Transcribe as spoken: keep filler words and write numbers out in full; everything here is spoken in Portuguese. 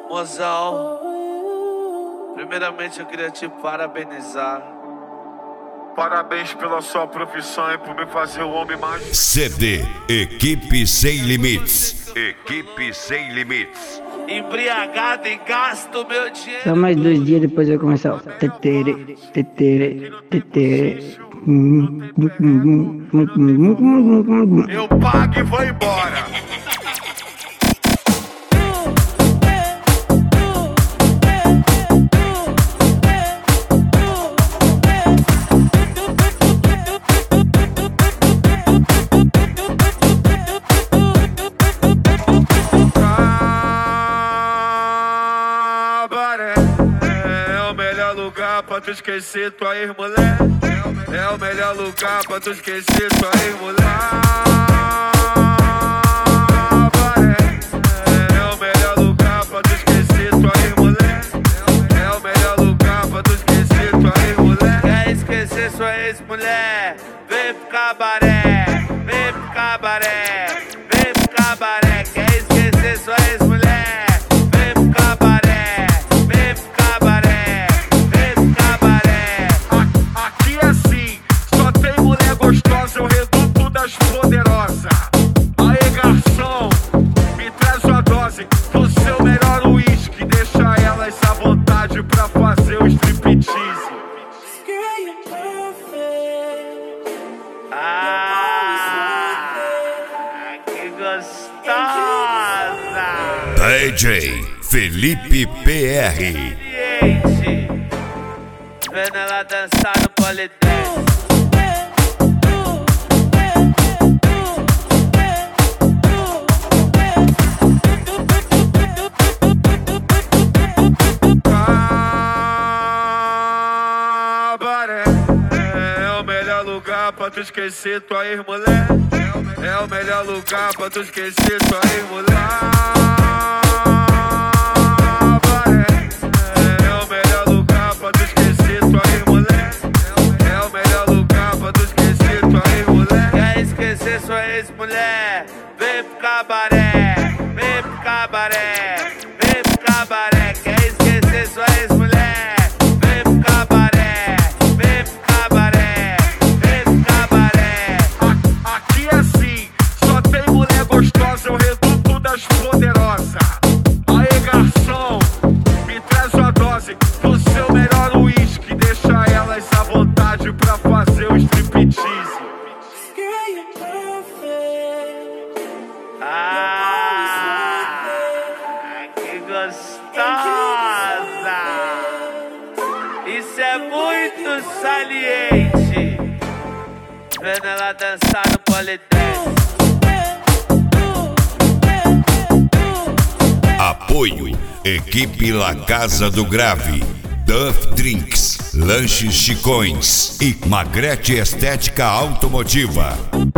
Mozão, primeiramente eu queria te parabenizar. Parabéns pela sua profissão e por me fazer o homem mais... C D Equipe Sem Limites. Equipe Sem Limites. Embriagado e gasto meu dinheiro. Só mais dois dias depois vai começar o tetere, tetere, tetere. Eu pago e vou embora. Pra tu esquecer tua ex-mulher. É o melhor lugar pra tu esquecer tua ex-mulher. É o melhor lugar pra tu esquecer tua ex-mulher. É o melhor lugar pra tu esquecer tua ex-mulher. Quer esquecer sua ex-mulher? Vem pro cabaré, vem pro cabaré, vem pro cabaré. Quer esquecer sua ex-mulher? Vem pro cabaré, vem pro cabaré. Gostosa, o reduto das poderosas. Aê, garçom, me traz uma dose do seu melhor uísque. Deixa elas à vontade pra fazer o striptease. Ah, que gostosa! D J Felipe P R. Vendo ela dançar no polidense. Pra tu esquecer tua ex-mulher. É o melhor lugar pra tu esquecer tua ex-mulher. É o melhor lugar pra tu esquecer tua ex-mulher. É o melhor lugar pra tu esquecer tua ex-mulher. Quer esquecer sua ex-mulher? Vem pro cabaré, vem pro cabaré, vem pro cabaré. Quer esquecer sua ex-mulher? Vem pro cabaré, vem pro cabaré. Gostosa, o reduto das poderosas. Aê, garçom, me traz uma dose do seu melhor uísque. Deixa elas à vontade pra fazer o striptease. Ah, que gostosa! Isso é muito saliente. Vendo ela dançar no polidense. Apoio Equipe La Casa do Grave, Duff Drinks, Lanches Chicões e Magrete Estética Automotiva.